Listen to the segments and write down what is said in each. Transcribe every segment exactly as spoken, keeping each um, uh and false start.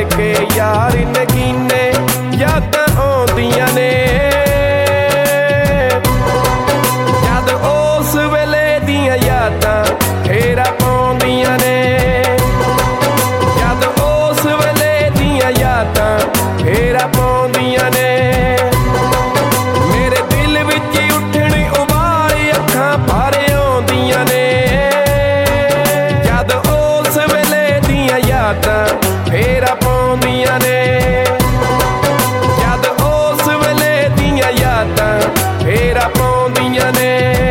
के यार नगीने यादां आउंदियां ने जद उस वेले दियां यादां फेरा पाउंदियां ने जद उस वेले दियां यादां फेरा पाउंदियां ने मेरे दिल विच उठण उबाल अखां भर आउंदियां ने जद उस वेले दियां यादां फेरा पाउंदियां ने जद उस वेले दियां यादां फेरा पाउंदियां ने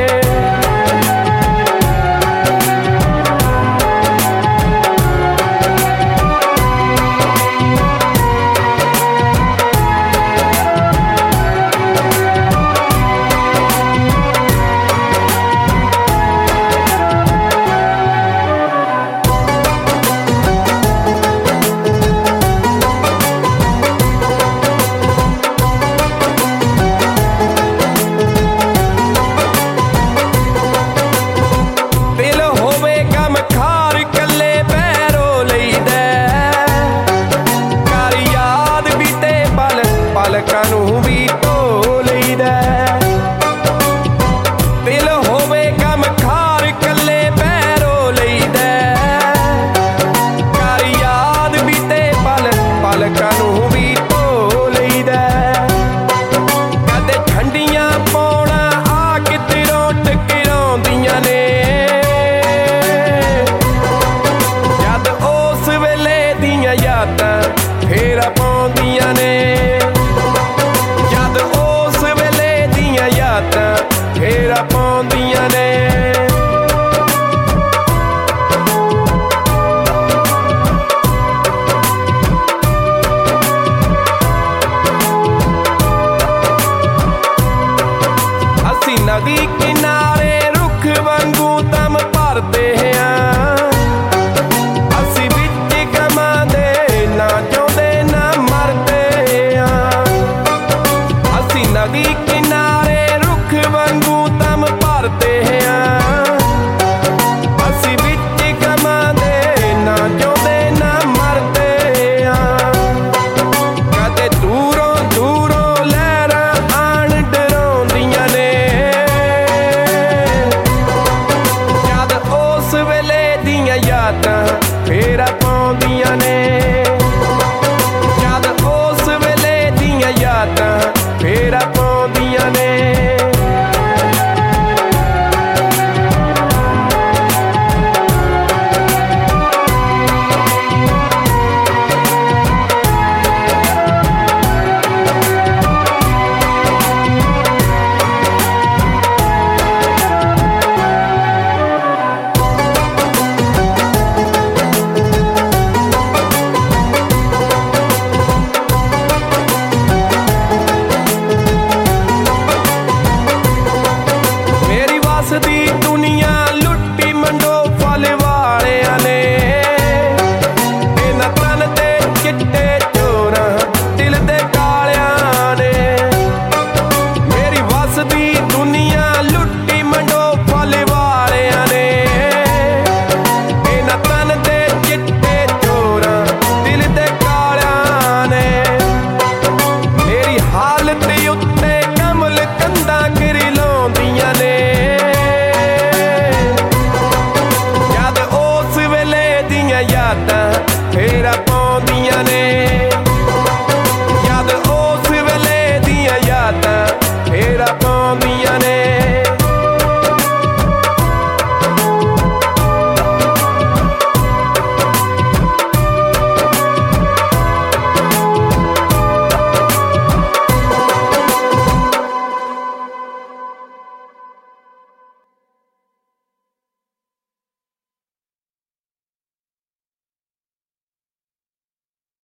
पलकां नूं भी धो लईदा दिल होवे गम खार कल्ले पैरो लईदा कर याद बीते पल पलकां नूं भी धो लईदा कदे ठंडियां पौणा आ किधरों टकराउंदियां ने जद उस वेले दियां यादां फेरा पाउंदियां ने फेरा पाउंदियां ने असी नदी किनारे रुख वांगू दम भरदे हां असी विच गमां दे ना जिउंदे ना मरदे हां असी नदी किनारे वांगू दम भरते हैं असी विच गमां दे ना जिउंदे ना मरदे हैं कदे दूरों दूरों लहरां आण डराउंदियां ने जद उस वेले दियां यादां फेरा पाउंदियां ने जद उस वेले दियां यादां फेरा पाउंदियां ने दी दुनिया लुट्टी मंडो फल वालियां ने इन्हां तन ते चिट्टे चोरां दिल दे कालियां ने मेरी वसदी दुनिया लुट्टी मंडो फल वालियां ने इन्हां तन ते चिट्टे चोरां दिल दे कालियां ने मेरी हालत उत्ते कमल कंधां गिरी लाउंदियां ने यादां फेरा